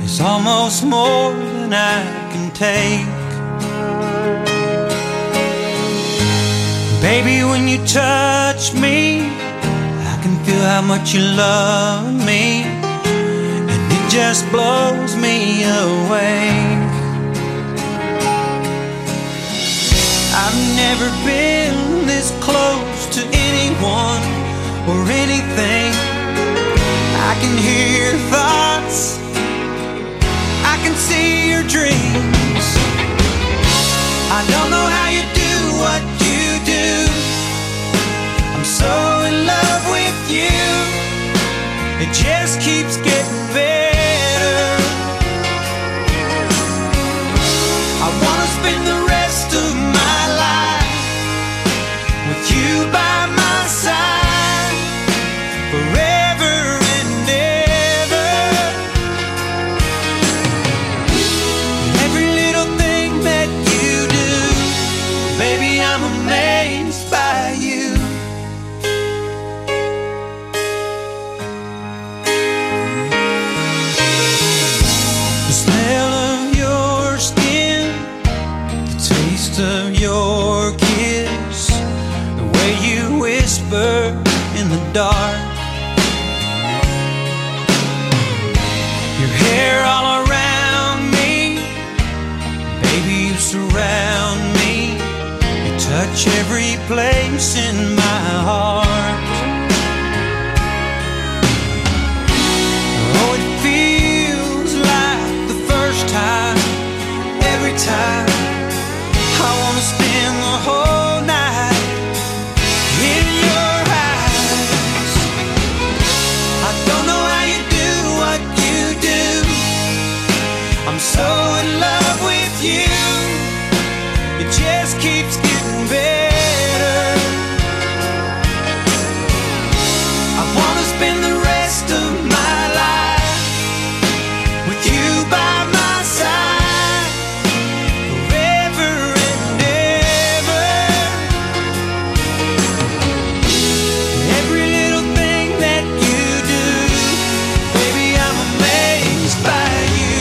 is almost more than I can take. Baby, when you touch me, I can feel how much you love me, and it just blows me away. I've never been this close to anyone or anything. I can hear your thoughts, I can see your dreams. I don't know how you do what you do. I'm so in love with you. It just keeps getting better. I wanna spend the rest of my life with you by my side forever and ever. Every little thing that you do, baby, I'm amazed by you. The smell of your skin, the taste of your kiss, the way you whisper in the dark, your hair all around me, baby, you surround me, you touch every place in my heart. Oh, it feels like the first time, every time. I wanna spend the whole night in your eyes. I don't know how you do what you do. I'm so in love with you. It just keeps getting better. I wanna spend the rest of my life with you by my side forever and ever. Every little thing that you do, baby, I'm amazed by you.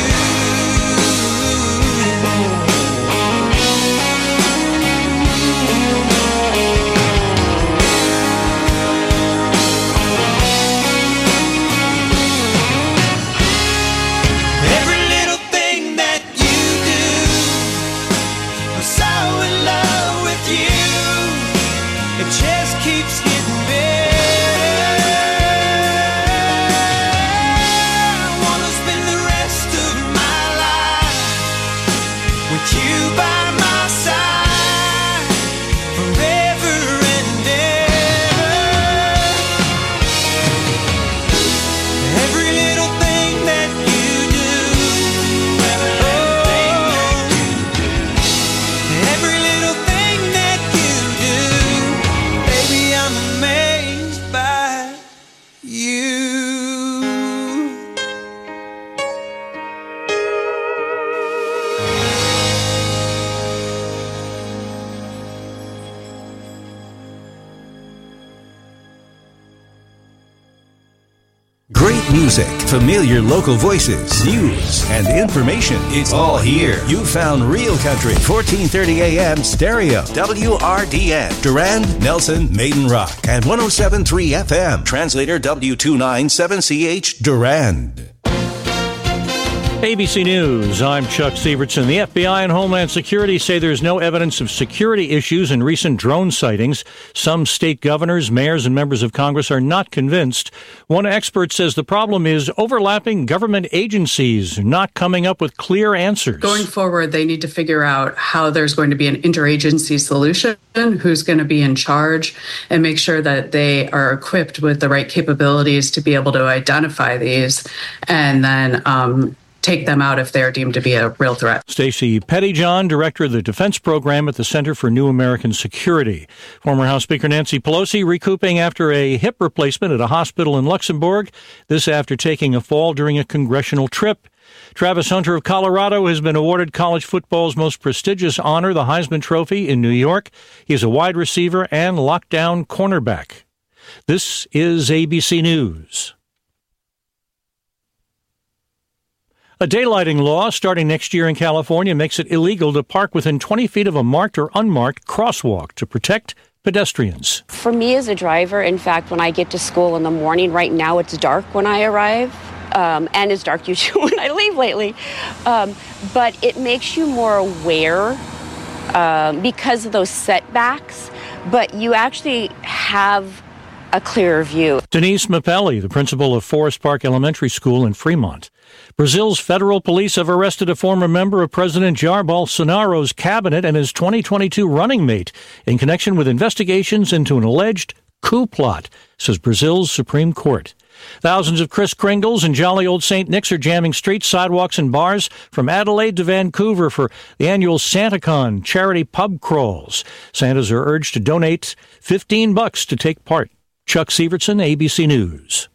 Every little thing that you do, I'm so in love with you. It just keeps getting better. I wanna spend the rest of my life with you by my side forever and ever. Every little thing that you do, every little thing that you do, baby, I'm amazed by you. Great music, familiar local voices, news, and information. It's all here. You found Real Country, 1430 AM stereo, WRDN, Durand, Nelson, Maiden Rock, and 107.3 FM, translator W297CH, Durand. ABC News, I'm Chuck Sievertson. The FBI and Homeland Security say there's no evidence of security issues in recent drone sightings. Some state governors, mayors, and members of Congress are not convinced. One expert says the problem is overlapping government agencies not coming up with clear answers. Going forward, they need to figure out how there's going to be an interagency solution, who's going to be in charge, and make sure that they are equipped with the right capabilities to be able to identify these and then take them out if they're deemed to be a real threat. Stacey Pettyjohn, director of the Defense Program at the Center for New American Security. Former House Speaker Nancy Pelosi recouping after a hip replacement at a hospital in Luxembourg, this after taking a fall during a congressional trip. Travis Hunter of Colorado has been awarded college football's most prestigious honor, the Heisman Trophy in New York. He is a wide receiver and lockdown cornerback. This is ABC News. A daylighting law starting next year in California makes it illegal to park within 20 feet of a marked or unmarked crosswalk to protect pedestrians. For me as a driver, in fact, when I get to school in the morning, right now it's dark when I arrive, and it's dark usually when I leave lately. But it makes you more aware because of those setbacks, but you actually have a clearer view. Denise Mapelli, the principal of Forest Park Elementary School in Fremont. Brazil's federal police have arrested a former member of President Jair Bolsonaro's cabinet and his 2022 running mate in connection with investigations into an alleged coup plot, says Brazil's Supreme Court. Thousands of Kris Kringles and jolly old St. Nick's are jamming streets, sidewalks, and bars from Adelaide to Vancouver for the annual SantaCon charity pub crawls. Santas are urged to donate $15 to take part. Chuck Sievertson, ABC News.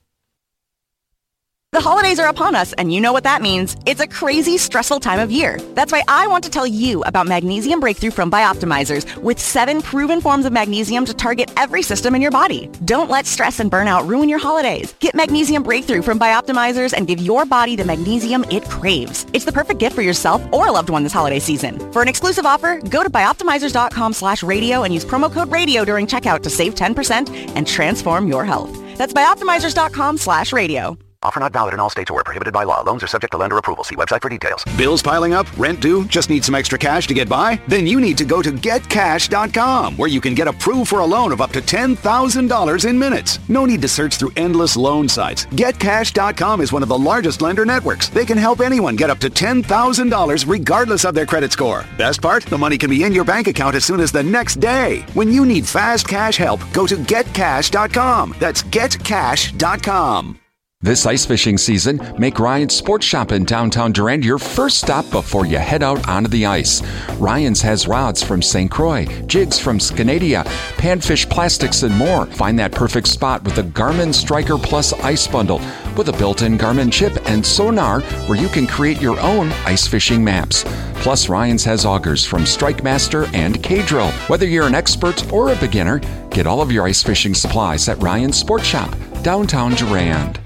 The holidays are upon us, and you know what that means. It's a crazy, stressful time of year. That's why I want to tell you about Magnesium Breakthrough from Bioptimizers, with 7 proven forms of magnesium to target every system in your body. Don't let stress and burnout ruin your holidays. Get Magnesium Breakthrough from Bioptimizers and give your body the magnesium it craves. It's the perfect gift for yourself or a loved one this holiday season. For an exclusive offer, go to bioptimizers.com/radio and use promo code radio during checkout to save 10% and transform your health. That's bioptimizers.com/radio. Offer not valid in all states or prohibited by law. Loans are subject to lender approval. See website for details. Bills piling up? Rent due? Just need some extra cash to get by? Then you need to go to GetCash.com, where you can get approved for a loan of up to $10,000 in minutes. No need to search through endless loan sites. GetCash.com is one of the largest lender networks. They can help anyone get up to $10,000 regardless of their credit score. Best part? The money can be in your bank account as soon as the next day. When you need fast cash help, go to GetCash.com. That's GetCash.com. This ice fishing season, make Ryan's Sports Shop in downtown Durand your first stop before you head out onto the ice. Ryan's has rods from St. Croix, jigs from Scanadia, panfish plastics, and more. Find that perfect spot with the Garmin Striker Plus Ice Bundle with a built-in Garmin chip and sonar where you can create your own ice fishing maps. Plus, Ryan's has augers from Strike Master and K-Drill. Whether you're an expert or a beginner, get all of your ice fishing supplies at Ryan's Sports Shop, downtown Durand.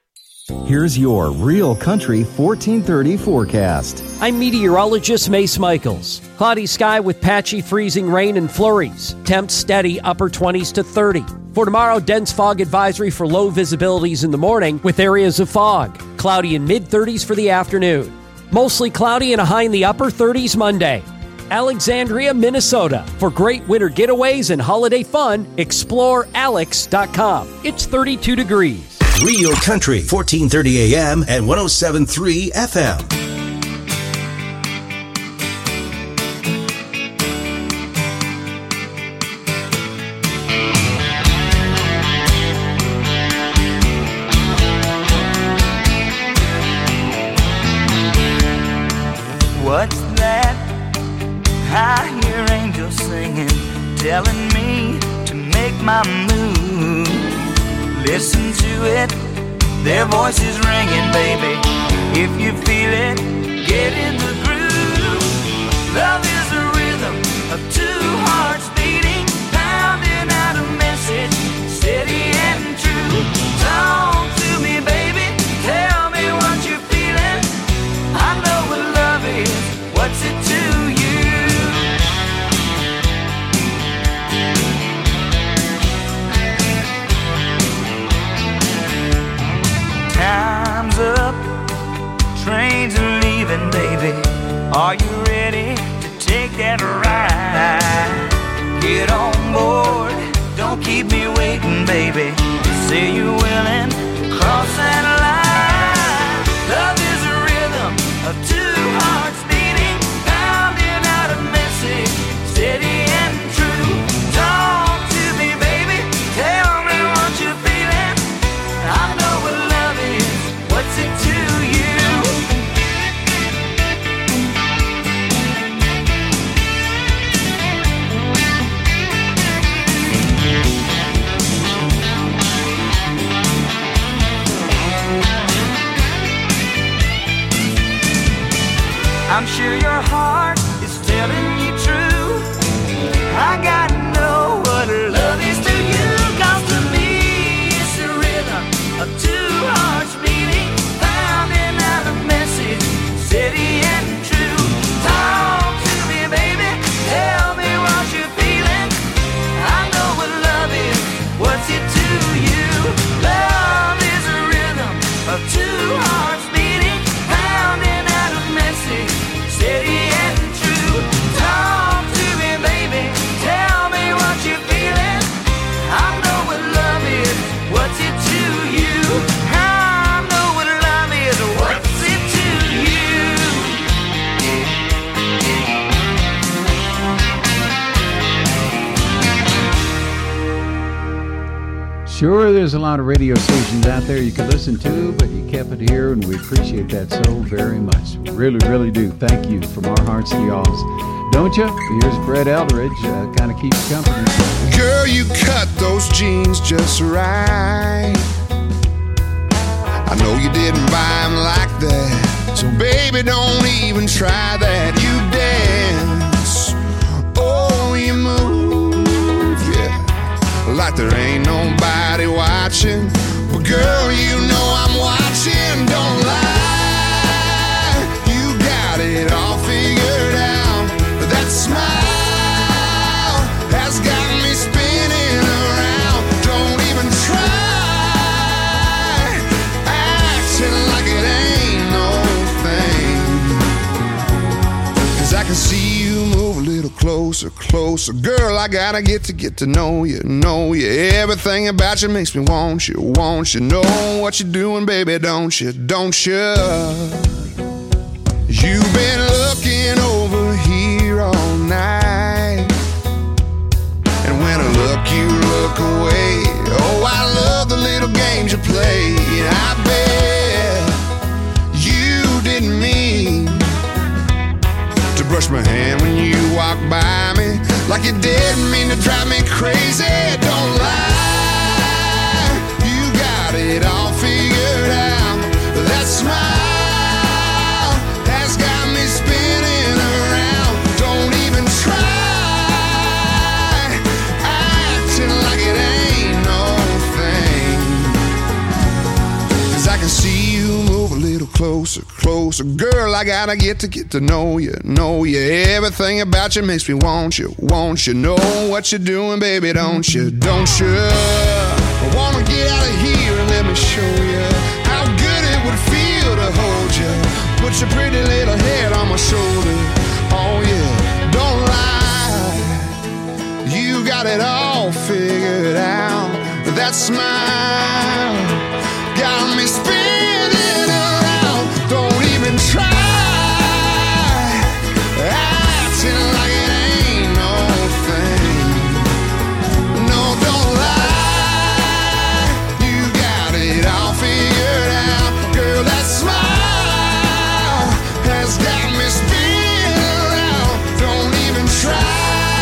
Here's your Real Country 1430 forecast. I'm meteorologist Mace Michaels. Cloudy sky with patchy freezing rain and flurries. Temps steady upper 20s to 30. For tomorrow, dense fog advisory for low visibilities in the morning with areas of fog. Cloudy in mid-30s for the afternoon. Mostly cloudy and a high in the upper 30s Monday. Alexandria, Minnesota. For great winter getaways and holiday fun, explore alex.com. It's 32 degrees. Real Country, 1430 AM and 107.3 FM. What's that? I hear angels singing, telling me to make my move. Listen to it, their voices ringing, baby. If you feel it, get in the groove. Love is a rhythm of 2 hearts beating, pounding out a message, steady and true. Talk to me, baby, tell me what you're feeling. I know what love is, what's it to you? Time's up, trains are leaving, baby. Are you ready to take that ride? Get on board, don't keep me waiting, baby. Say you're willing to cross that line. Love is a rhythm of 2 hearts beating, pounding out a message, steady and true. Talk to me, baby, tell me what you're feeling. I know what love is, what's it to you? I'm sure your heart is telling you true. I gotta know what love is to you. 'Cause to me it's a rhythm of 2 hearts beating, pounding out a message, Sure, there's a lot of radio stations out there you can listen to, but you kept it here, and we appreciate that so very much. Really, really do. Thank you from our hearts to y'all's. Don't you? Here's Brett Eldridge, kind of keep you company. Girl, you cut those jeans just right. I know you didn't buy them like that, so baby, don't even try that. You dance, oh, you move, yeah, like there ain't nobody watching. But girl, you know I'm watching, don't lie. You got it all figured out. That smile has got me spinning around. Don't even try acting like it ain't no thing. 'Cause I can see you move a little closer, closer. Girl, I gotta get to know you, know you. Everything about you makes me want you, want you. Know what you're doing, baby, don't you, don't you? You've been looking over here all night, and when I look, you look away. Oh, I love the little games you play. I bet you didn't mean to brush my hand when you walked by me, like you didn't mean to drive me crazy. Don't lie, you got it all figured out. That smile got me spinning around. Don't even try acting like it ain't no thing. 'Cause I can see you move a little closer, closer. Girl, I gotta get to know you, know you. Everything about you makes me want you, want you. Know what you're doing, baby, don't you, don't you? I wanna get out of here and let me show you how good it would feel to hold you. Put your pretty little head on my shoulder. Oh yeah, don't lie, you got it all figured out. That smile got me spinning around. Don't even try acting like it ain't no thing. No, don't lie, you got it all figured out. Girl, that smile has got me spinning around. Don't even try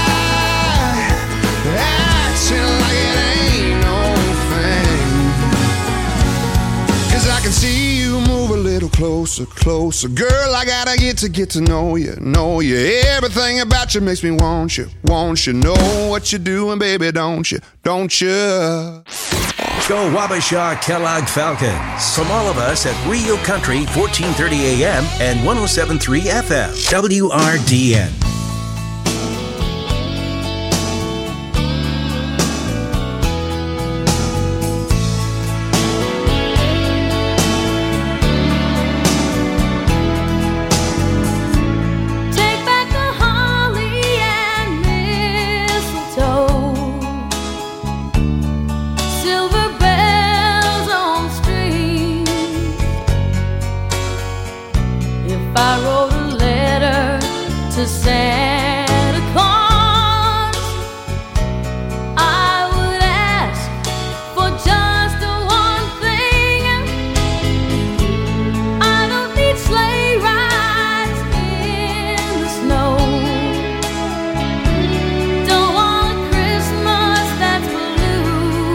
acting like it ain't no thing. 'Cause I can see you move a little closer, closer. Girl, I gotta get to know you, know you. Everything about you makes me want you, want you. Know what you're doing, baby, don't you, don't you? Go Wabasha Kellogg Falcons. From all of us at Rio Country, 1430 AM and 107.3 FM, WRDN. Take back the holly and mistletoe, silver bells on strings. If I wrote a letter to Santa Claus, I would ask for just one thing. I don't need sleigh rides in the snow. Don't want a Christmas that's blue.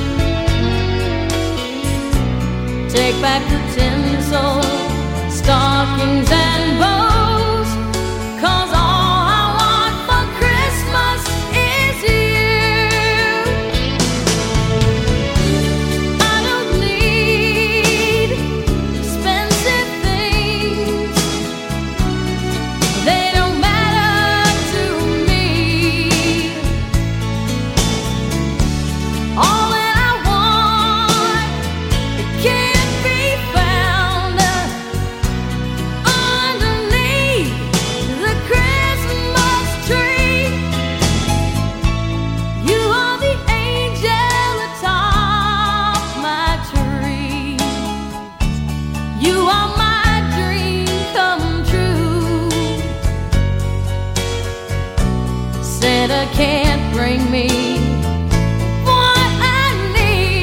Take back the tinsel, stockings and bows, 'cause all I want for Christmas is you. I don't need expensive things, they don't matter to me. All that I want, it can't be found underneath the Christmas tree. You are the angel atop my tree. You are my dream come true. Santa can't bring me what I need.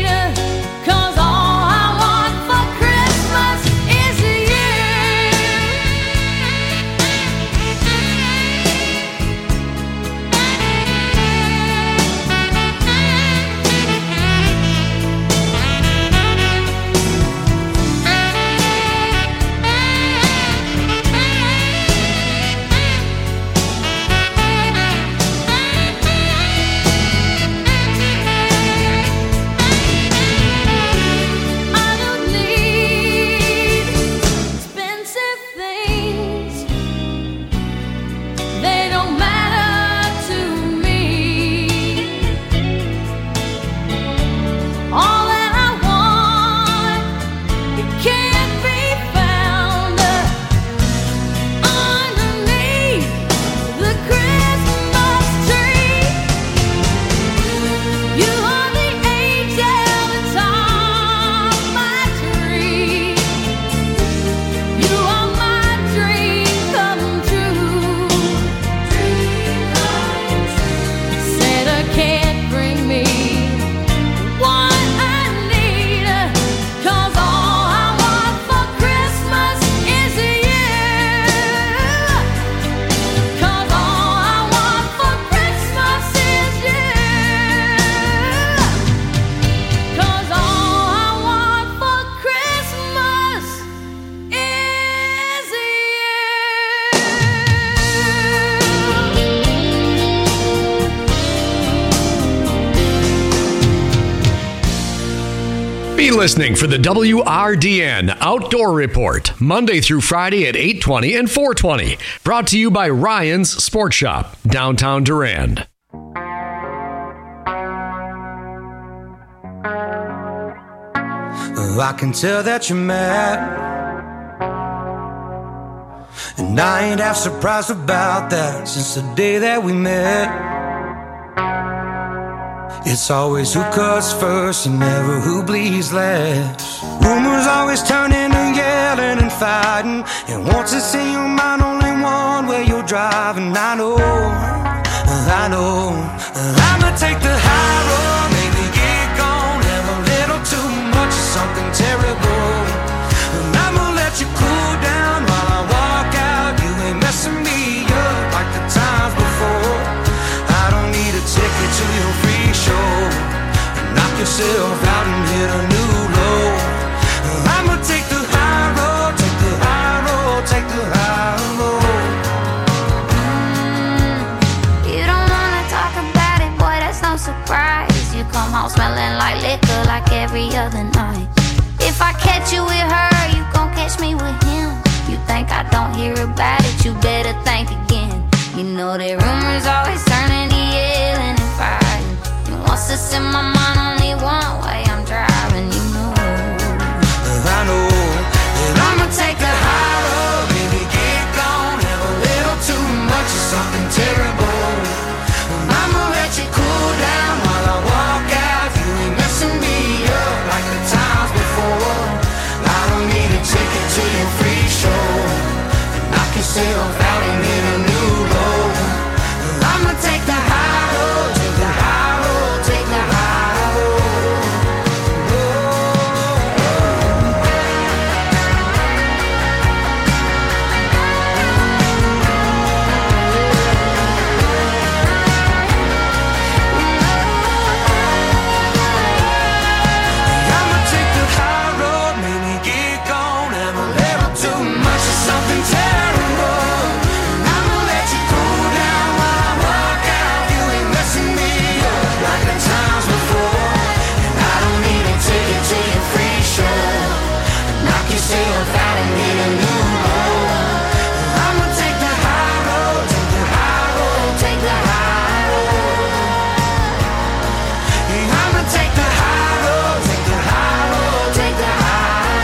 listening for the WRDN Outdoor Report, Monday through Friday at 8:20 and 4:20. Brought to you by Ryan's Sport Shop, downtown Durand. I can tell that you're mad, and I ain't half surprised about that since the day that we met. It's always who cuts first and never who bleeds last. Rumors always turn into yelling and fighting, and once it's in your mind, only one way you're driving. I know I'ma take the high road, maybe get gone, have a little too much of something terrible, and I'ma let you cool down while I walk out. You ain't messing me up like the times before. I don't need a ticket to your free show. Knock yourself out and hit a new low. I'ma take the high road, take the high road, take the high road. You don't wanna talk about it, boy, that's no surprise. You come home smelling like liquor like every other night. If I catch you with her, you gon' catch me with him. You think I don't hear about it, you better think again. You know that rumors always turn into yelling and fighting, and once it's in my mind, only one way I'm driving. You know I know that I'ma take the high road, baby, get gone, have a little too much of something terrible. I'ma let you cool down while I walk out. You ain't messing me up like the times before. I don't need a ticket to your free show. Knock yourself out and hit a new low. I'ma take the high road, take the high road, take the high road. I'ma take the high road, maybe get gone, have a little too much of something terrible. I'ma let you cool down while I walk out. You ain't messing me up like the times before. And I don't need a ticket to your free show. Knock yourself out and hit a new low. I'ma take the high road, take the high road, take the high road. Yeah, I'ma take the high road, take the high road, take the high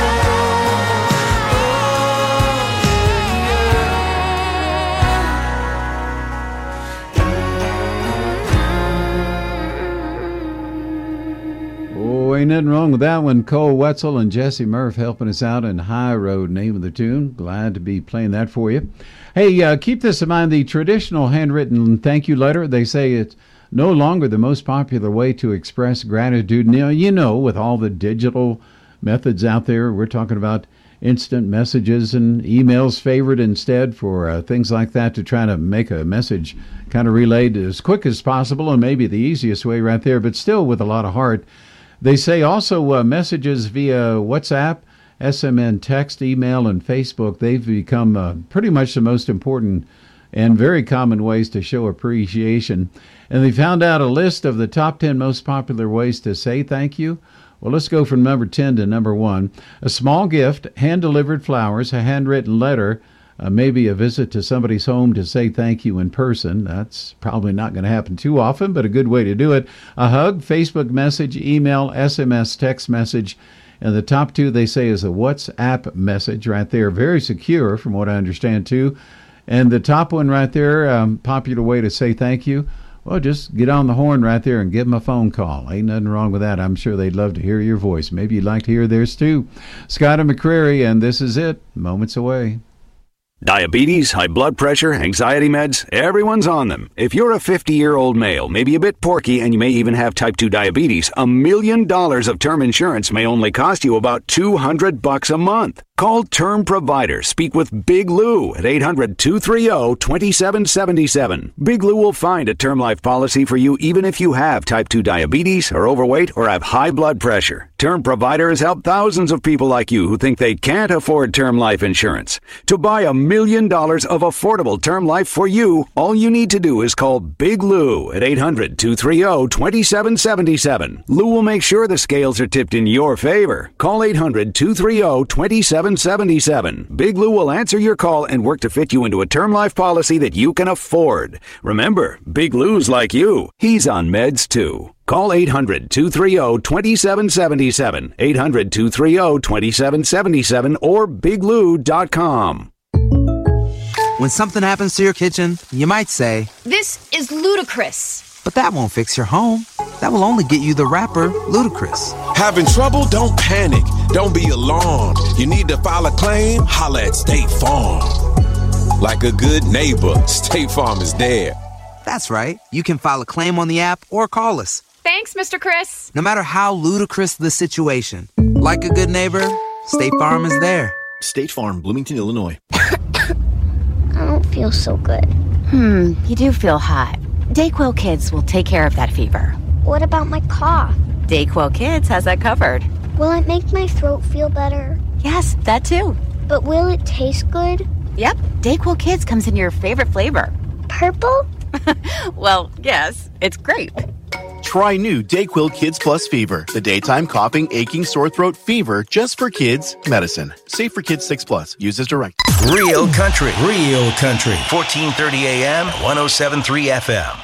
Oh, ain't nothing wrong with that one. Cole Wetzel and Jesse Murph helping us out in High Road, name of the tune. Glad to be playing that for you. Hey, keep this in mind. The traditional handwritten thank you letter, they say it's no longer the most popular way to express gratitude. Now, you know, with all the digital methods out there, we're talking about instant messages and emails favored instead for things like that, to try to make a message kind of relayed as quick as possible, and maybe the easiest way right there, but still with a lot of heart. They say also messages via WhatsApp, SMN text, email, and Facebook, they've become pretty much the most important and very common ways to show appreciation. And they found out a list of the top 10 most popular ways to say thank you. Well, let's go from number 10 to number 1. A small gift, hand-delivered flowers, a handwritten letter, maybe a visit to somebody's home to say thank you in person. That's probably not going to happen too often, but a good way to do it. A hug, Facebook message, email, SMS, text message. And the top 2, they say, is a WhatsApp message right there. Very secure, from what I understand, too. And the top one right there, popular way to say thank you, well, just get on the horn right there and give them a phone call. Ain't nothing wrong with that. I'm sure they'd love to hear your voice. Maybe you'd like to hear theirs, too. Scott and McCreary, and this is it. Moments away. Diabetes, high blood pressure, anxiety meds, everyone's on them. If you're a 50-year-old male, maybe a bit porky, and you may even have type 2 diabetes, $1 million of term insurance may only cost you about $200 a month. Call Term Provider. Speak with Big Lou at 800-230-2777. Big Lou will find a term life policy for you even if you have type 2 diabetes, are overweight, or have high blood pressure. Term Provider has helped thousands of people like you who think they can't afford term life insurance. To buy $1 million of affordable term life for you, all you need to do is call Big Lou at 800-230-2777. Lou will make sure the scales are tipped in your favor. Call 800-230-2777. Big Lou will answer your call and work to fit you into a term life policy that you can afford. Remember, Big Lou's like you. He's on meds too. Call 800-230-2777, 800-230-2777, or biglou.com. When something happens to your kitchen, you might say, "This is ludicrous." But that won't fix your home. That will only get you the rapper, Ludacris. Having trouble? Don't panic. Don't be alarmed. You need to file a claim? Holla at State Farm. Like a good neighbor, State Farm is there. That's right. You can file a claim on the app or call us. Thanks, Mr. Chris. No matter how ludicrous the situation, like a good neighbor, State Farm is there. State Farm, Bloomington, Illinois. I don't feel so good. You do feel hot. DayQuil Kids will take care of that fever. What about my cough? DayQuil Kids has that covered. Will it make my throat feel better? Yes, that too. But will it taste good? Yep, DayQuil Kids comes in your favorite flavor. Purple? Well, yes, it's grape. Try new DayQuil Kids Plus Fever, the daytime coughing, aching, sore throat fever just for kids medicine. Safe for kids 6+. Use as directed. Real country. 1430 AM, 107.3 FM.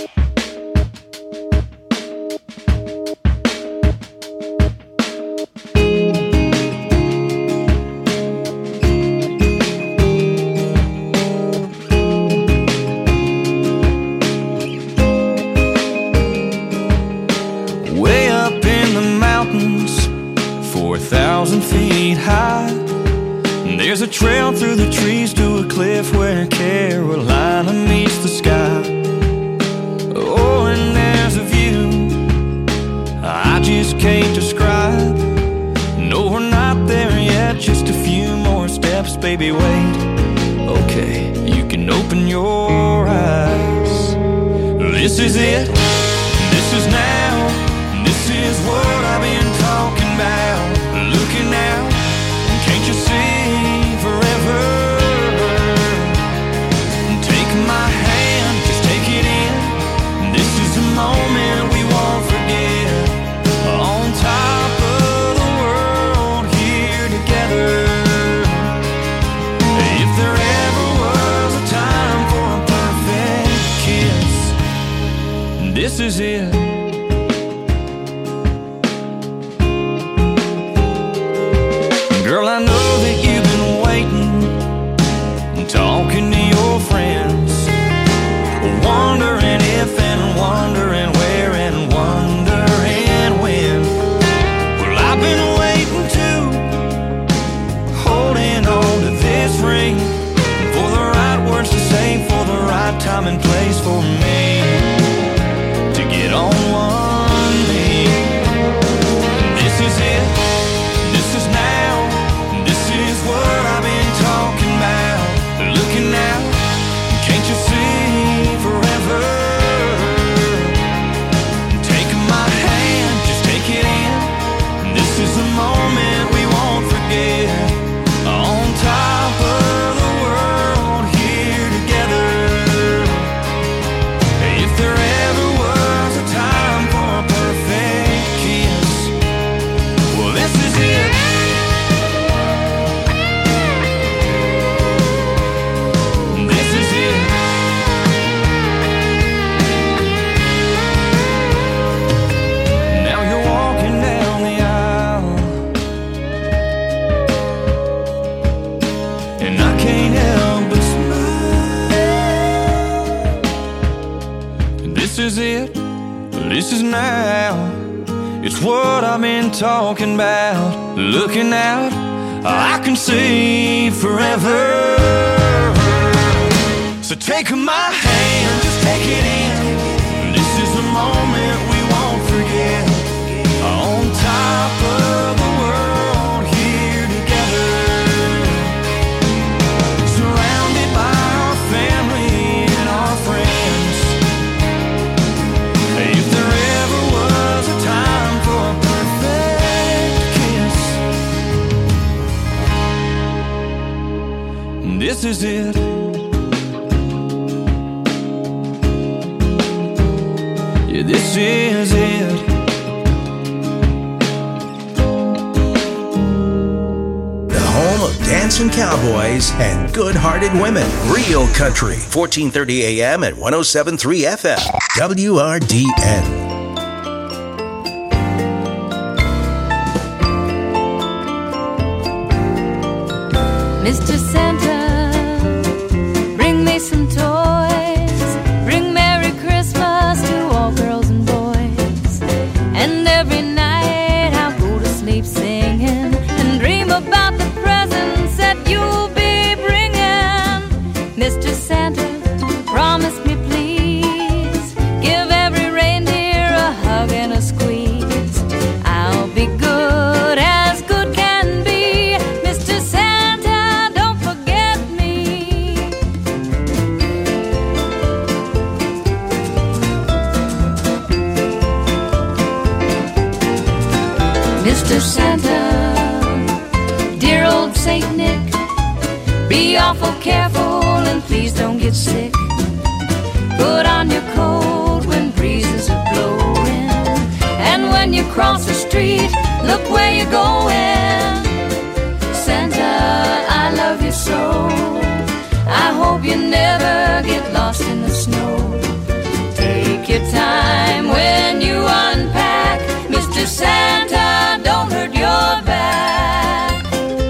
Way up in the mountains, 4,000 feet high, there's a trail through the trees to a cliff where Carolina meets the sky. Oh, and there's a view I just can't describe. No, we're not there yet, just a few more steps, baby, wait. Okay, you can open your eyes. This is it, this is now, this is what I've been talking about. Looking out, can't you see forever? Take my hand, just take it in. This is a moment we won't forget. On top of the world, here together. If there ever was a time for a perfect kiss, this is it. Girl, I know that you've been waiting, talking to your friends, wondering if and wondering where and wondering when. Well, I've been waiting too, holding on to this ring, for the right words to say, for the right time and place for me to get on one knee. This is it, this is now, this is what I've been talking about. Looking out, can't you see forever? Take my hand, just take it in. This is a moment we won't forget. On top of the world, here together. If there ever was a time for a perfect kiss, well, this is it. This is it. Now you're walking down the aisle, and I can't help but smile. This is it, this is now. It's what I've been talking about. Looking out, I can see forever. So take my hand, just take it in. This is a moment we won't forget. On top of the world, here together. This is it. Yeah, this is it. The home of dancing cowboys and good-hearted women. Real Country, 1430 AM and 107.3 FM. WRDN. Mr. Santa, bring me some toys. Bring Merry Christmas to all girls and boys. And every night I'll go to sleep singing and dream about the presents that you'll be bringing. Mr. Santa, promise me please, give every reindeer a hug and a squeeze. I'll be good as good can be. Mr. Santa, don't forget me. Mr. Santa, dear old Saint Nick, be awful careful and please don't get sick. Put on your coat when breezes are blowing, and when you cross the street, look where you're going. Santa, I love you so. I hope you never get lost in the snow. Take your time when you unpack. Mr. Santa, don't hurt your back.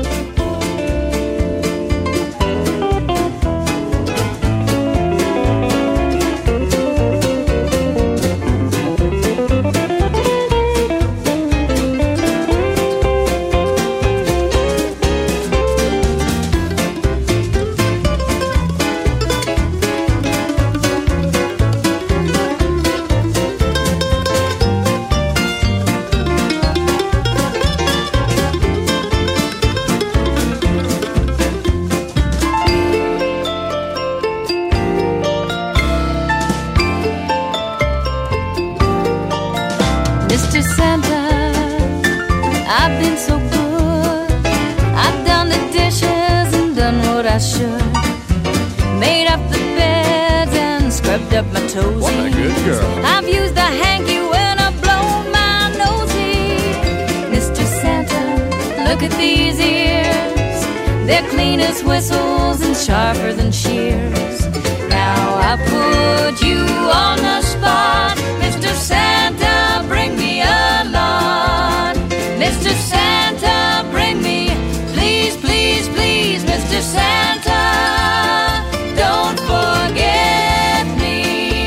Mr. Santa, I've been so good. I've done the dishes and done what I should. Made up the beds and scrubbed up my toesies. What a good girl. I've used the hanky when I blow my nosy. Mr. Santa, look at these ears. They're clean as whistles and sharper than shears. Now I put you on the spot. Mr. Santa, bring me a lot. Mr. Santa, bring me, please, please, please. Mr. Santa, don't forget me.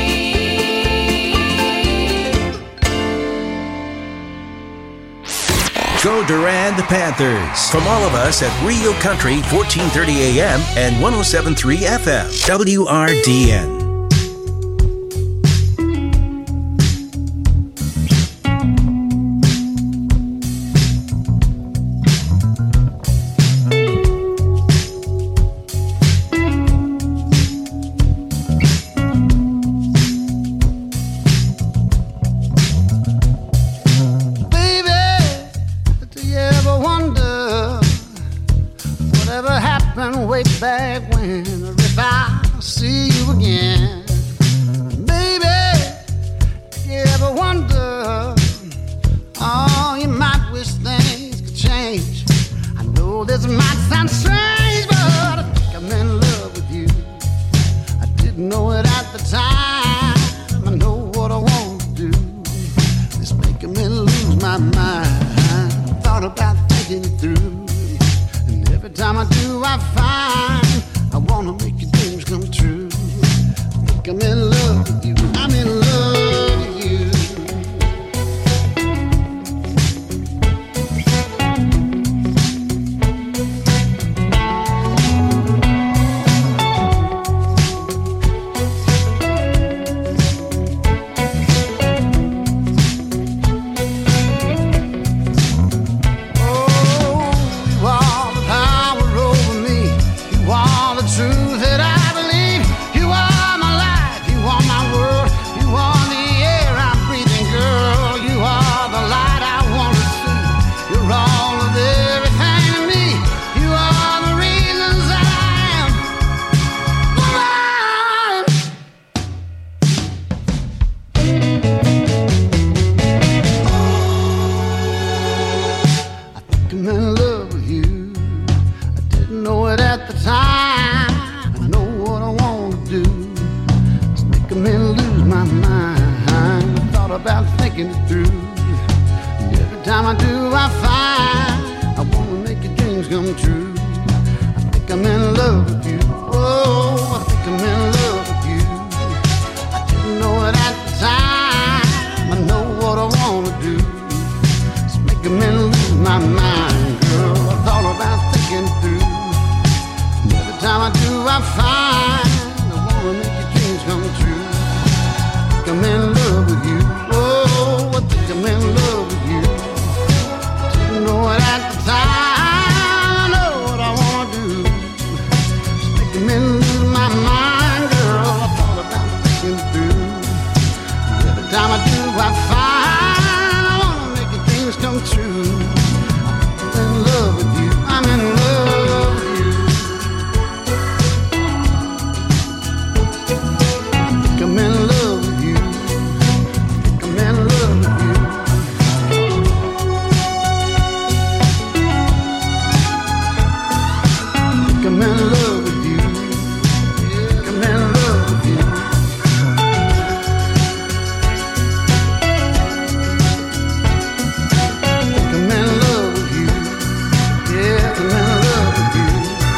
Go Durand Panthers. From all of us at Real Country, 1430 AM and 107.3 FM. WRDN. Way back when, or if I see you again, baby, you ever wonder? Oh, you might wish things could change. I know this might sound strange, but I think I'm in love with you. I didn't know it at the time. I know what I want to do. It's making me lose my mind. Thought about thinking it through. Every time I do, I find I wanna make your dreams come true. I think I'm in love with you. I'm in love with you. thinking it through. And every time I do, I find I wanna make your dreams come true. I think I'm in love with you. Oh, I think I'm in love with you. I didn't know it at the time. I know what I wanna do. It's making me lose my mind, girl. I thought about thinking it through. And every time I do, I find I wanna make your dreams come true. I think I'm in love with you. Oh, I think I'm in love with you. I didn't know it at the time. I know what I wanna do. It's making me lose my mind, girl. I thought about thinking it through. And every time I do, I find I wanna make your dreams come true. I'm in love with you. I'm in love with you. I'm in love with you. I'm in love with you. I'm in love with you. Yeah, I'm in love with you. I'm in love with you. Yeah, I'm in love with you.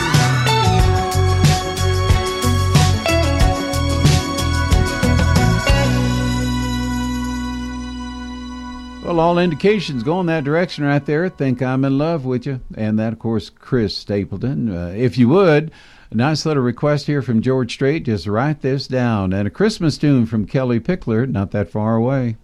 Well, all indications go in that direction right there. Think I'm in love with you. And that, of course, Chris Stapleton. If you would, a nice little request here from George Strait. Just write this down. And a Christmas tune from Kelly Pickler, not that far away.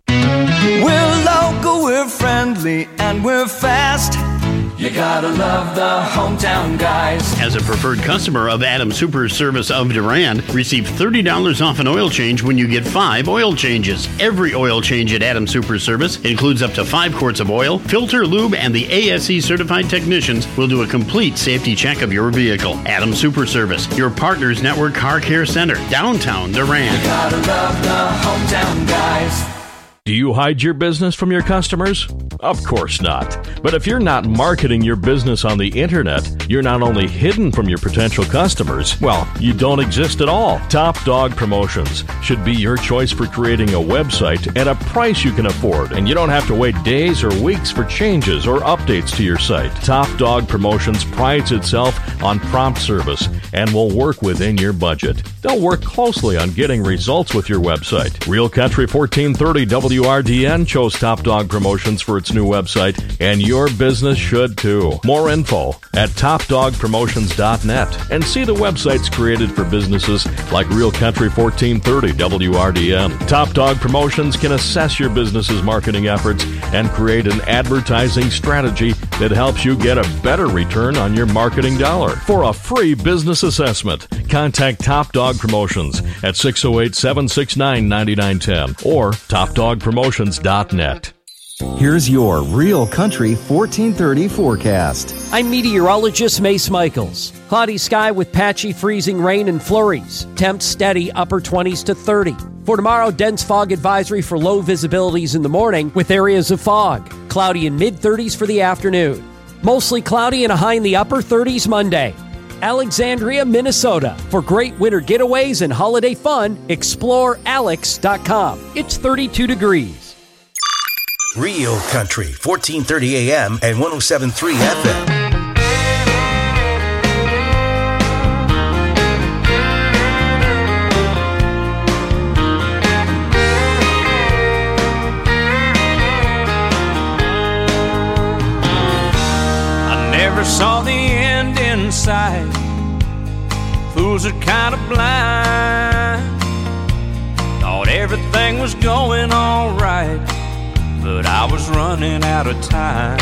We're local, we're friendly, and we're fast. You gotta love the hometown guys. As a preferred customer of Adam Super Service of Durand, receive $30 off an oil change when you get 5 oil changes. Every oil change at Adam Super Service includes up to 5 quarts of oil, filter, lube, and the ASE certified technicians will do a complete safety check of your vehicle. Adam Super Service, your Partners Network Car Care Center, downtown Durand. You gotta love the hometown guys. Do you hide your business from your customers? Of course not. But if you're not marketing your business on the internet, you're not only hidden from your potential customers, well, you don't exist at all. Top Dog Promotions should be your choice for creating a website at a price you can afford, and you don't have to wait days or weeks for changes or updates to your site. Top Dog Promotions prides itself on prompt service and will work within your budget. They'll work closely on getting results with your website. Real Country 1430 WRDN chose Top Dog Promotions for its new website, and your business should too. More info at topdogpromotions.net, and see the websites created for businesses like Real Country 1430 WRDN. Top Dog Promotions can assess your business's marketing efforts and create an advertising strategy that helps you get a better return on your marketing dollar. For a free business assessment, contact Top Dog Promotions at 608-769-9910 or topdogpromotions.net. Here's your Real Country 1430 forecast. I'm meteorologist Mace Michaels. Cloudy sky with patchy freezing rain and flurries. Temps steady upper 20s to 30. For tomorrow, dense fog advisory for low visibilities in the morning with areas of fog. Cloudy in mid-30s for the afternoon. Mostly cloudy and a high in the upper 30s Monday. Alexandria, Minnesota. For great winter getaways and holiday fun, explore alex.com. It's 32 degrees. Real Country, 1430 AM and 107.3 FM. I never saw the end in sight. Fools are kind of blind. Thought everything was going all right, but I was running out of time.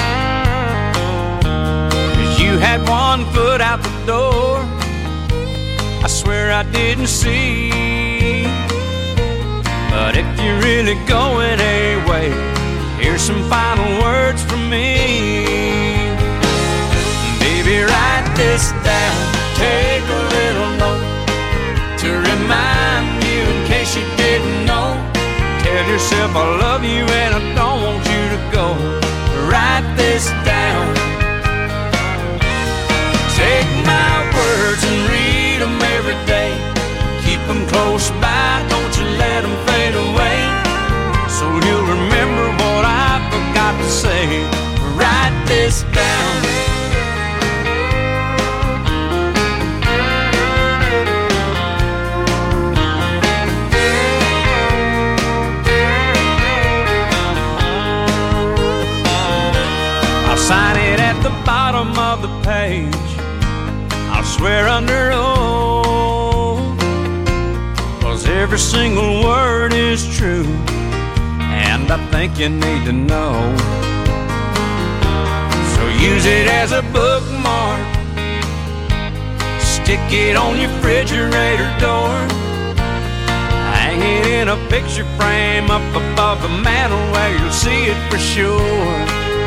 'Cause you had one foot out the door, I swear I didn't see. But if you're really going away, here's some final words from me. Baby, write this down, take a little note to remind you in case you didn't know. Tell yourself I love you and I don't want you to go. Write this down. Take my words and read them every day. Keep them close by, don't you let them fade away. So you'll remember this down. I'll sign it at the bottom of the page. I'll swear under oath, 'cause every single word is true, and I think you need to know. So use it as a bookmark, stick it on your refrigerator door, hang it in a picture frame up above the mantle where you'll see it for sure.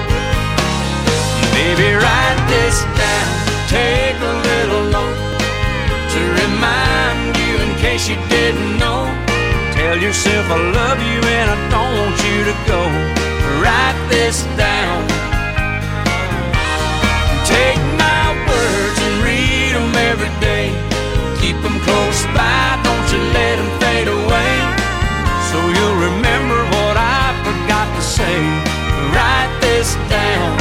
Baby, write this down, take a little note to remind you in case you didn't know. Tell yourself I love you and I don't want you to go. Write this down. Take my words and read them every day. Keep them close by, don't you let them fade away. So you'll remember what I forgot to say. Write this down.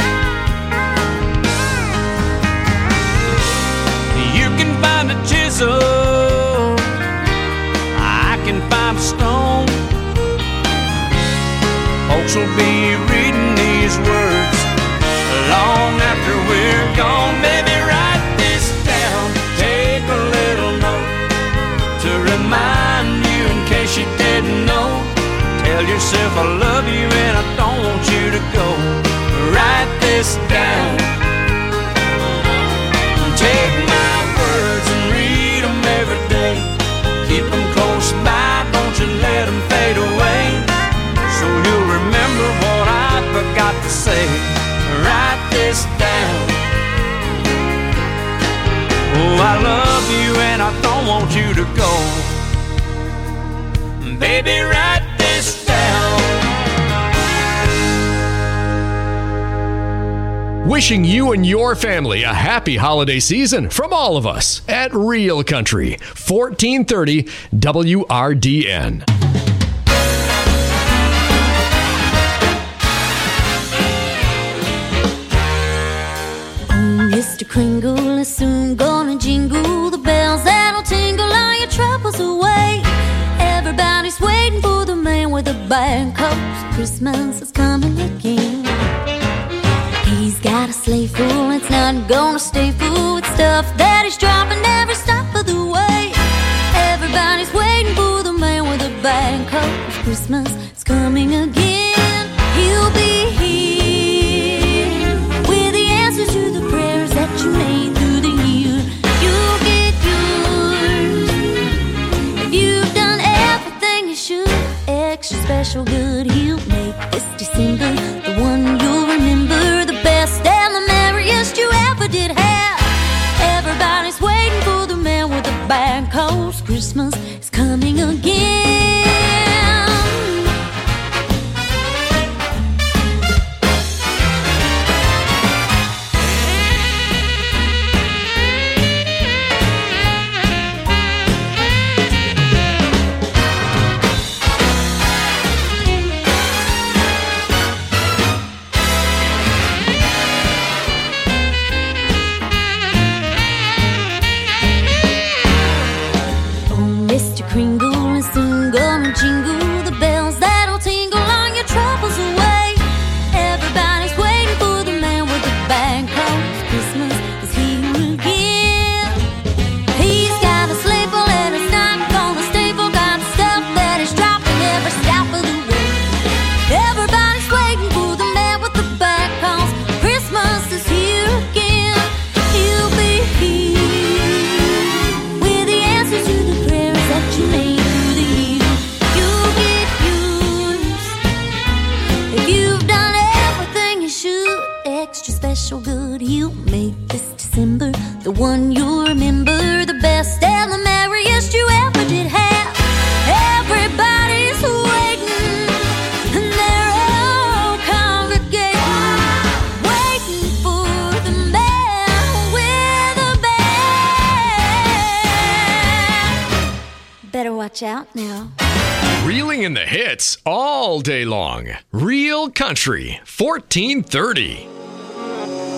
You can find a chisel, I can find a stone. Folks will be reading these words long after we're gone. Baby, write this down, take a little note to remind you in case you didn't know. Tell yourself I love you and I don't want you to go. Write this down. Take my words and read them every day. Keep them close by, don't you let them fade away. So you'll remember what I forgot to say. Write this down. Oh, I love you and I don't want you to go. Baby, write this down. Wishing you and your family a happy holiday season from all of us at Real Country, 1430 WRDN. Oh, Mr. Kringle is soon gonna jingle the bells that'll tingle all your troubles away. Everybody's waiting for the man with the bag, 'cause Christmas is coming again. He's got a sleigh full, it's not gonna stay full with stuff that he's dropping every stop of the way. Everybody's waiting for the man with a bag, 'cause Christmas is coming again. He'll be here with the answers to the prayers that you made through the year. You'll get yours if you've done everything you should. Extra special good, he'll make this December the one you'll remember, the best and the merriest you ever did have. Everybody's waiting for the man with the bag, 'cause Christmas is coming again. Kringle is soon gonna jingle the bells that'll tingle all your troubles away. Everybody's waiting for the man with the bag, 'cause Christmas is here again. He's got a sleigh full and it's not gonna stay full, got stuff that is dropping every stop of the way. Everybody's waiting for the man with the bag, 'cause Christmas is here again. He'll be here with the answers to the prayers that you made through the year. You'll get yours if you've done everything you should. Extra special good, he'll make this December the one you'll remember, the best and the merriest you ever did have. Everybody's waiting and they're all congregating, waiting for the man with a bag. Better watch out now. Reeling in the hits all day long. Real Country, 1430.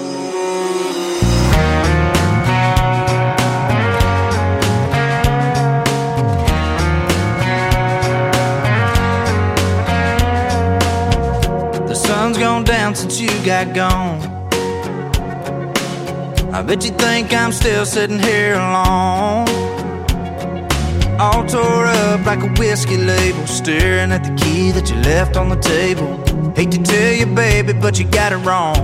down since you got gone. I bet you think I'm still sitting here alone, all tore up like a whiskey label, staring at the key that you left on the table. Hate to tell you, baby, but you got it wrong.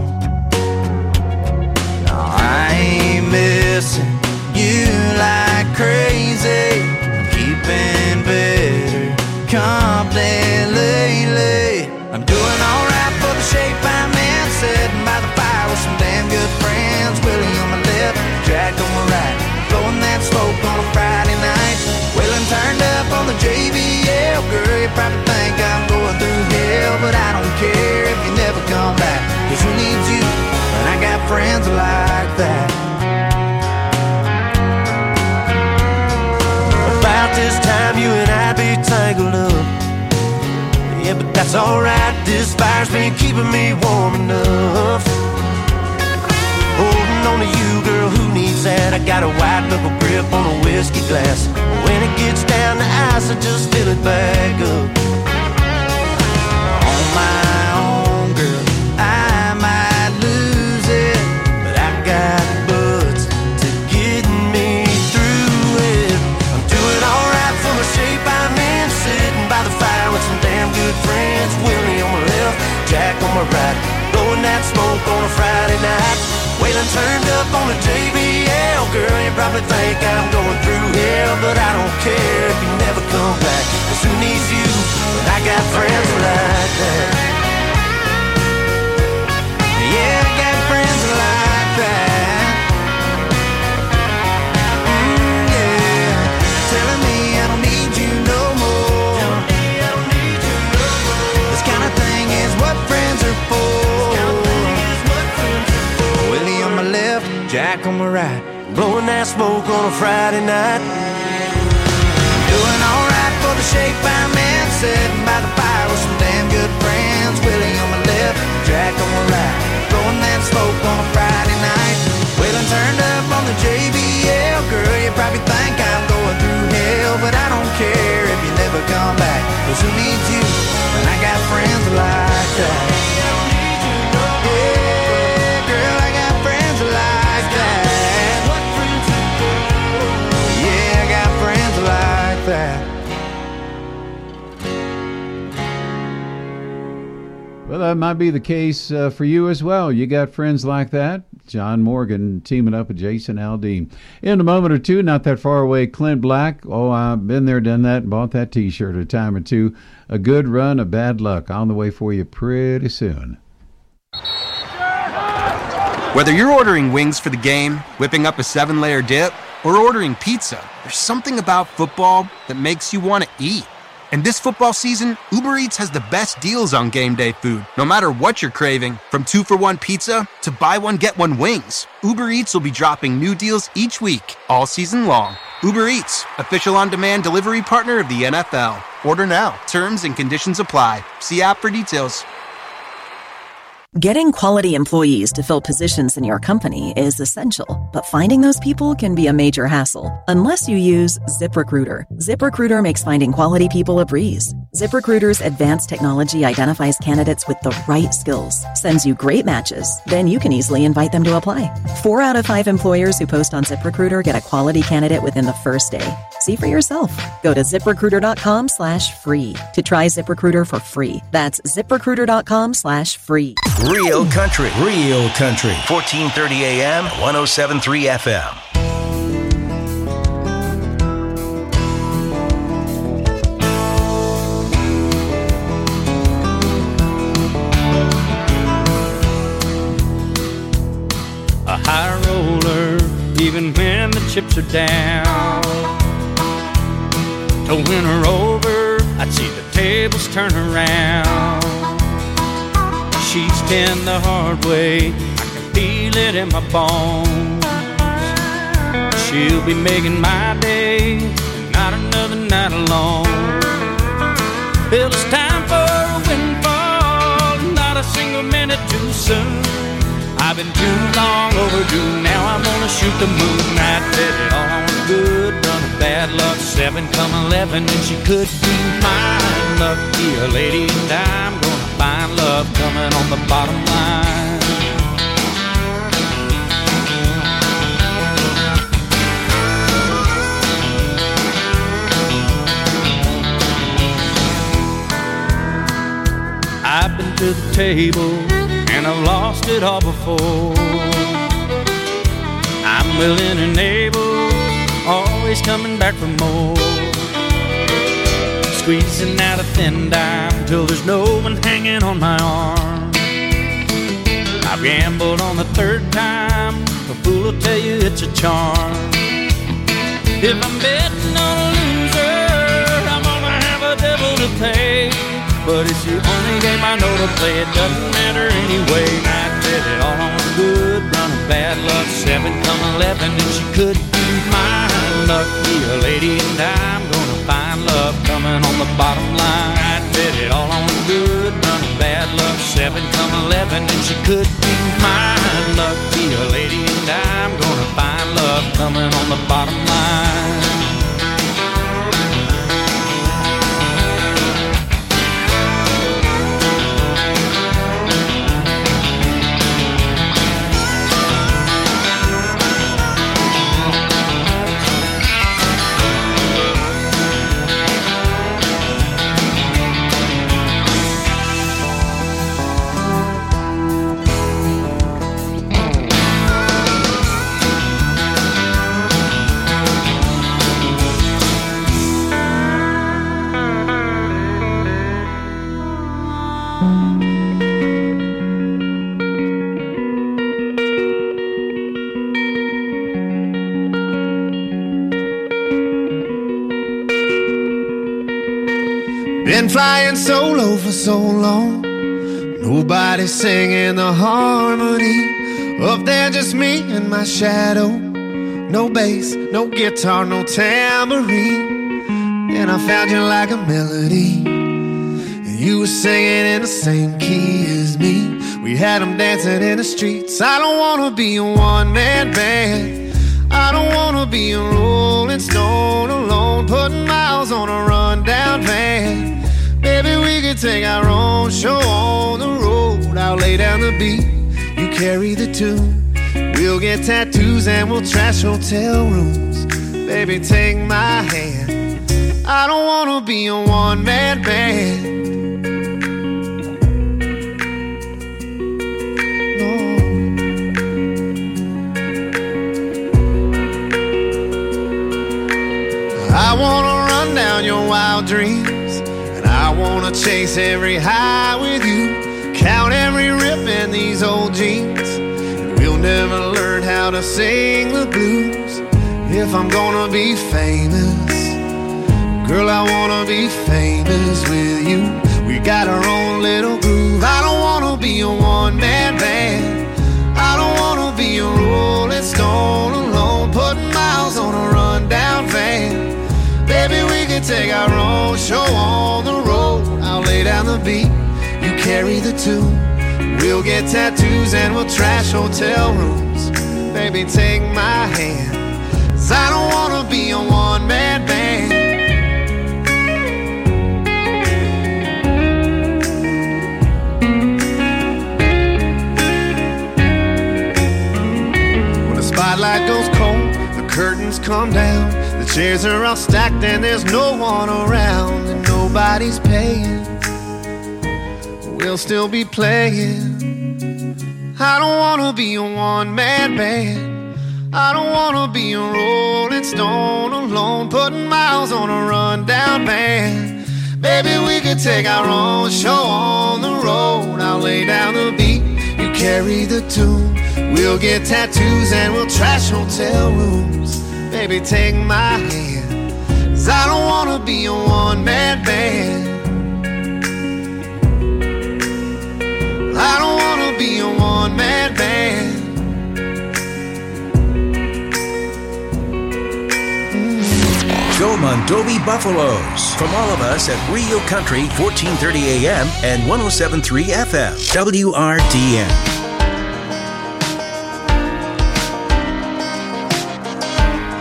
No, I ain't missing you like crazy. I'm keeping better company lately. I'm doing alright for the shape I'm in, sitting by the fire with some damn good friends. Willie on my left, Jack on my right, blowing that smoke on a Friday night. Waylon turned up on the JBL. Girl, you probably think I'm going through hell, but I don't care if you never come back, 'cause who needs you when I got friends like that? About this time you and I'd be tangled up. Yeah, but that's alright, this fire's been keeping me warm enough. Holding on to you, girl, who needs that? I got a white knuckle grip on a whiskey glass. When it gets down to ice, I just fill it back up. On my own, girl, I might lose it, but I got butts to get me through it. I'm doing alright for the shape I'm in, sitting by the fire with some damn good friends. Willie on my left, Jack on my right, blowing that smoke on a Friday night. Waylon turned up on the JBL. Girl, you probably think I'm going through hell, but I don't care if you never come back, 'cause who needs you when I got friends like that? Yeah, I got friends like that. Yeah, telling me I don't need you no more. This kind of thing is what friends are for. Willie on my left, Jack on my right, blowing that smoke on a Friday night. Doing alright for the shape I'm in, sitting by the fire with some damn good friends. Willie on my left, Jack on my right, blowing that smoke on a Friday night. Waylon turned up on the JBL. Girl, you probably think I'm going through hell, but I don't care if you never come back, 'cause who needs you when I got friends like that? Well, that might be the case for you as well. You got friends like that. John Morgan teaming up with Jason Aldean. In a moment or two, not that far away, Clint Black. Oh, I've been there, done that, and bought that T-shirt a time or two. A good run of bad luck on the way for you pretty soon. Whether you're ordering wings for the game, whipping up a 7-layer dip, or ordering pizza, there's something about football that makes you want to eat. And this football season, Uber Eats has the best deals on game day food. No matter what you're craving, from 2-for-1 pizza to buy one, get one wings, Uber Eats will be dropping new deals each week, all season long. Uber Eats, official on-demand delivery partner of the NFL. Order now. Terms and conditions apply. See app for details. Getting quality employees to fill positions in your company is essential, but finding those people can be a major hassle unless you use ZipRecruiter. ZipRecruiter makes finding quality people a breeze. ZipRecruiter's advanced technology identifies candidates with the right skills, sends you great matches, then you can easily invite them to apply. 4 out of 5 employers who post on ZipRecruiter get a quality candidate within the first day. See for yourself. Go to ZipRecruiter.com/free to try ZipRecruiter for free. That's ZipRecruiter.com/free. Real country. 1430 AM, 107.3 FM. A high roller, even when the chips are down. To win her over, I'd see the tables turn around. She's been the hard way, I can feel it in my bones. She'll be making my day, not another night alone. Well, it's time for a windfall, not a single minute too soon. I've been too long overdue, now I'm gonna shoot the moon. I bet it all on a good run of bad luck, 7 come 11, and she could be mine. Lucky a lady, and I'm gonna find love coming on the bottom line. I've been to the table and I've lost it all before. I'm willing and able, always coming back for more. Squeezing out a thin dime till there's no one hanging on my arm. I've gambled on the third time, a fool will tell you it's a charm. If I'm betting on a loser, I'm gonna have a devil to pay. But it's the only game I know to play, it doesn't matter anyway. I bet it all on good run of bad luck, 7 come 11, and she could be mine. Luck be a lady and I'm gonna find love coming on the bottom line. I bet it all on good run of bad luck, 7 come 11, and she could be mine. Luck be a lady and I'm gonna find love coming on the bottom line. Been flying solo for so long, nobody's singing the harmony. Up there just me and my shadow, no bass, no guitar, no tambourine. And I found you like a melody, and you were singing in the same key as me. We had them dancing in the streets. I don't wanna be a one-man band, I don't wanna be a Rolling Stone alone, putting miles on a rundown van. Maybe we could take our own show on the road. I'll lay down the beat, you carry the tune. We'll get tattoos and we'll trash hotel rooms. Baby, take my hand, I don't wanna be a one-man band. I wanna run down your wild dreams, and I wanna chase every high with you. Count every rip in these old jeans, and we'll never learn how to sing the blues. If I'm gonna be famous, girl, I wanna be famous with you. We got our own little groove. I don't wanna be a one-man band, I don't wanna be a Rolling Stone alone, putting miles on a rundown van. Baby, we can take our own show on the road. I'll lay down the beat, you carry the tune. We'll get tattoos and we'll trash hotel rooms. Baby, take my hand, 'cause I don't wanna be a one-man band. When the spotlight goes cold, the curtains come down, the chairs are all stacked and there's no one around, and nobody's paying, we'll still be playing. I don't wanna be a one-man band, I don't wanna be a Rolling Stone alone, putting miles on a rundown van. Baby, we could take our own show on the road. I'll lay down the beat, you carry the tune. We'll get tattoos and we'll trash hotel rooms. Baby, take my hand, 'cause I don't wanna be a one-man band. I don't wanna be a one-man band. Go Mondovi Buffaloes. From all of us at Real Country 1430 AM and 107.3 FM. WRDN.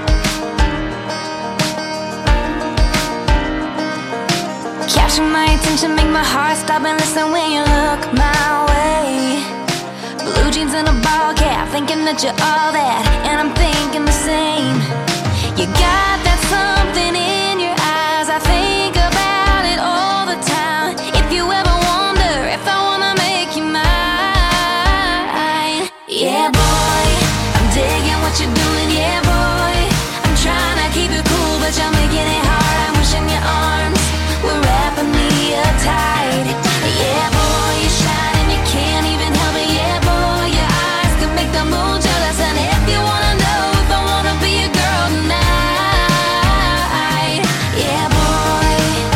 Capture my attention should make my heart stop and listen when you look my way. Blue jeans and a ball cap, thinking that you're all that, and I'm thinking the same. You got that something in your eyes, I think about it all the time. If you ever wonder if I wanna make you mine, yeah boy, I'm digging what you're doing, yeah boy. I'm trying to keep it cool, but you're making it hard. I'm wishing your arms were wrapping me up tight. Yeah boy, you shine and you can't even help it. Yeah boy, your eyes can make the moon jealous. And if you wanna know if I wanna be a girl tonight, yeah boy.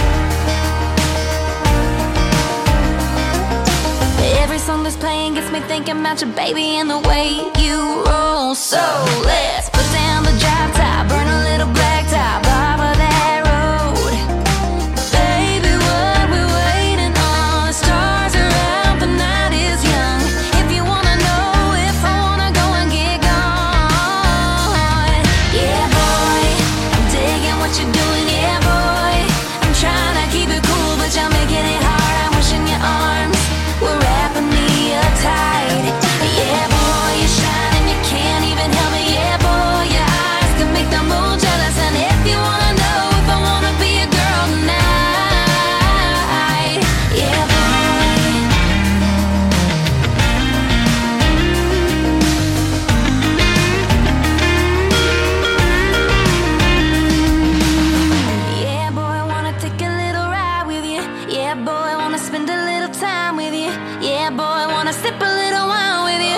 Every song that's playing gets me thinking about your baby and the way you roll. So let's put down the drop top, burn a little black top off of that road. Baby, what we waiting on? The stars are out, the night is young. If you wanna know if I wanna go and get gone, yeah boy, I'm digging what you're doing, yeah boy. I'm trying to keep it cool, but you're making it hard. I'm wishing your arms were wrapping me up tight. Yeah boy, you shine and you can't even help it. Yeah boy, your eyes can make the moon jealous. And if you wanna know if I wanna be a girl tonight, yeah boy. Yeah boy, wanna take a little ride with you. Yeah boy, wanna spend a little time with you. Yeah boy, wanna sip a little wine with you.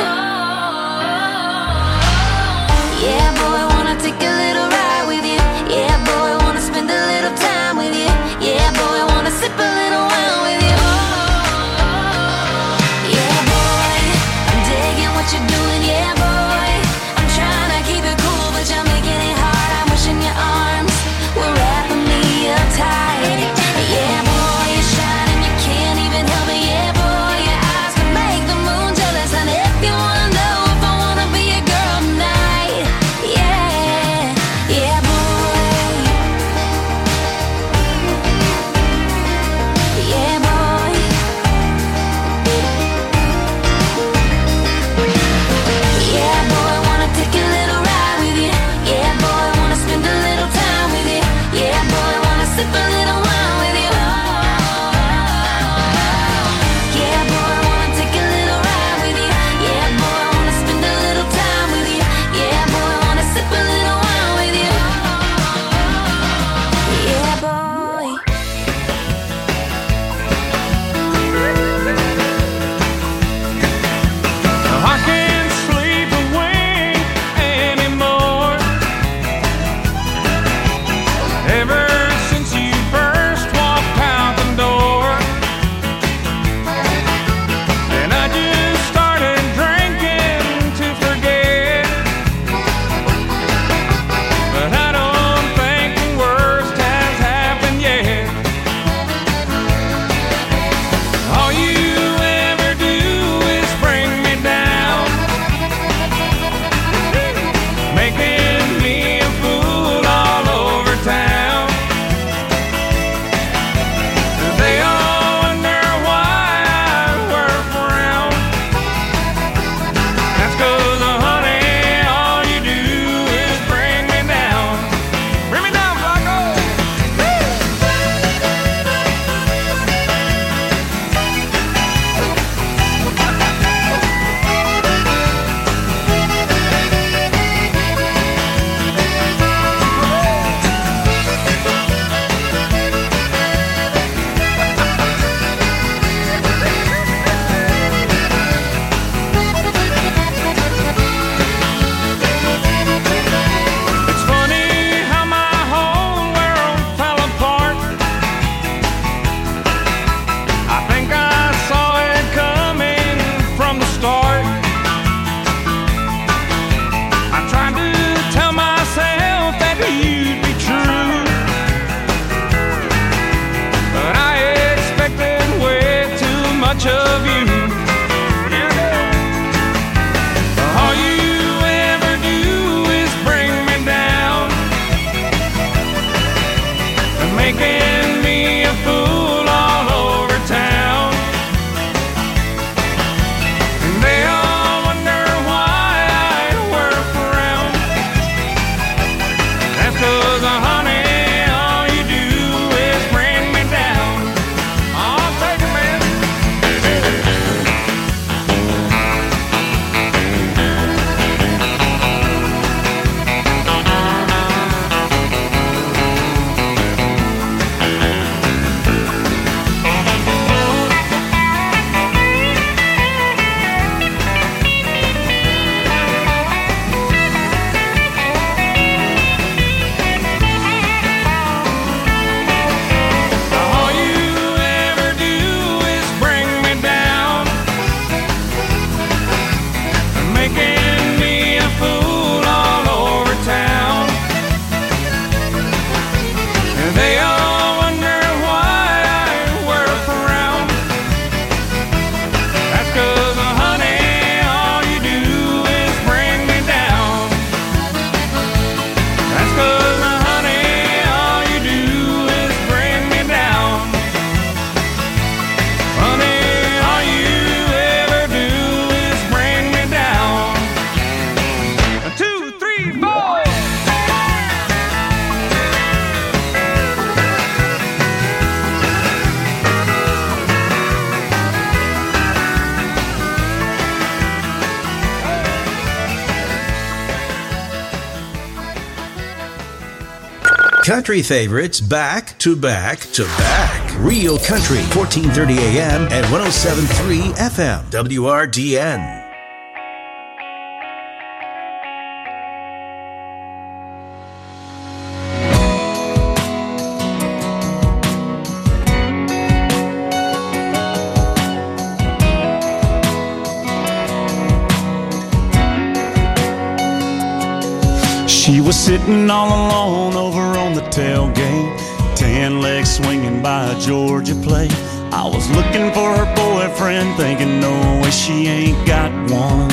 Yeah boy, wanna take a little ride with you. Yeah boy, wanna spend a little time with you. Yeah boy, wanna sip a little wine with you. Yeah boy, I'm digging what you're doing. Yeah boy, I'm trying to keep it cool, but you're making it hard. I'm wishing your arms were wrapping me up tight. Yeah boy, you shine and you can't even help it. Yeah boy, your eyes can make the moon jealous. And if you wanna know if I wanna be a girl tonight, yeah, yeah boy, yeah boy. Yeah boy, wanna take a little ride with you. Yeah boy, wanna spend a little time with you. Yeah boy, wanna sip a little wine with you. Yeah boy, wanna take a little ride with you. Yeah boy, wanna spend a little time with you. Yeah boy, wanna sip a little wine with you. Yeah boy. I can't sleep away anymore. Ever since you first walked out the door, and I just started drinking to forget. But I don't think the worst has happened yet. All you ever do is bring me down, making me a fool all over town. They all wonder why I wear a frown. That's 'cause, honey, all you do is bring me down. Bring me down, Flacco! It's funny how my whole world fell apart. I think I saw it coming from the start. I tried to tell myself that you'd be true, but I expected way too much of you. All you ever do is bring me down, making me a fool all over Country favorites back to back to back. Real Country, 1430 AM and 107.3 FM. WRDN. She was sitting all alone over on the tailgate, 10 legs swinging by a Georgia plate. I was looking for her boyfriend, thinking no way she ain't got one.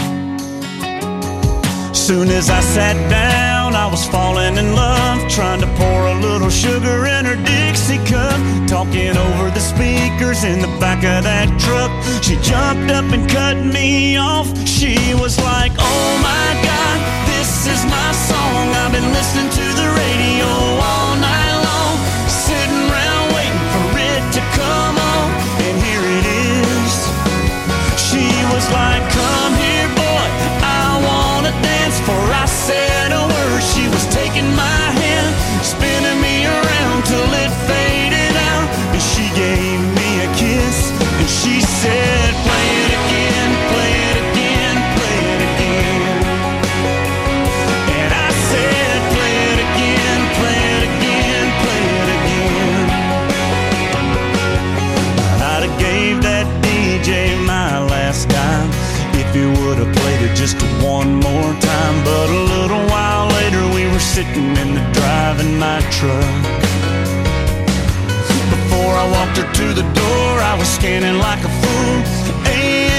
Soon as I sat down, I was falling in love, trying to pour a little sugar in her Dixie cup, talking over the speakers in the back of that truck. She jumped up and cut me off. She was like, oh my God, this is my song. I've been listening to the radio all night long, sitting around waiting for it to come on, and here it is. She was like, come here boy, I wanna dance. Before I said a word, she was taking my hand, spinning me around till it faded out, and she gave me a kiss, and she said, play it again, play it again, play it again. And I said, play it again, play it again, play it again. I'd have gave that DJ my last dime if he would have played it just one more time. But a little while later we were sitting in the driving my truck. Before I walked her to the door, I was scanning like a fool,